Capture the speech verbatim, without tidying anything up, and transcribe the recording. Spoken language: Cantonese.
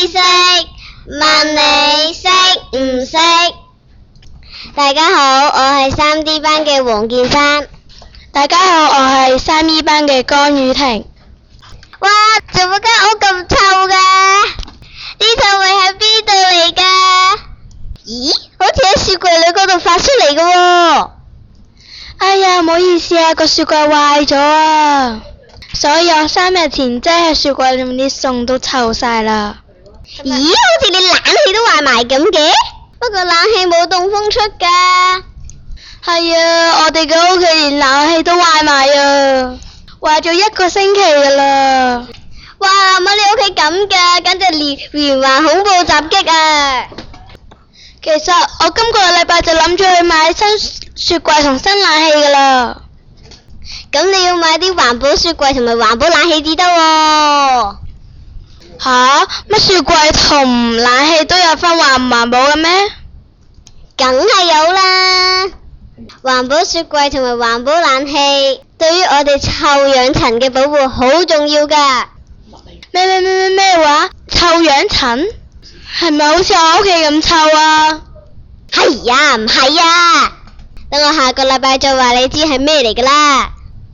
知識，問你識唔識？大家好，我係三 D 班嘅黃建山。 大家好，我係三 E 班嘅江雨婷。 哇！做乜間屋咁臭㗎？啲臭味喺邊度嚟㗎？咦？好似喺雪櫃裏嗰度發出嚟㗎喎。 哎呀，唔好意思啊，個雪櫃壞咗啊，所以我三日前即係雪櫃裏面啲餸都臭晒啦。 咦？好似你冷氣都壞埋咁嘅？不過冷氣冇凍風出㗎。 係啊，我哋嘅屋企連冷氣都壞埋啊，壞咗一個星期㗎啦。 哇！乜你屋企咁㗎？簡直連連環恐怖襲擊啊！ 其實我今個禮拜就諗住去買新雪櫃同新冷氣㗎啦。 咁你要買啲環保雪櫃同埋環保冷氣至得喎。 吓？乜雪櫃同冷氣都有分環唔環保嘅咩？ 梗係有啦。環保雪櫃同埋環保冷氣對於我哋臭氧層嘅保護好重要㗎。 咩咩咩咩咩話？臭氧層？係咪好似我屋企咁臭啊？ 係呀，唔係呀。等我下個禮拜再話你知係咩嚟㗎啦。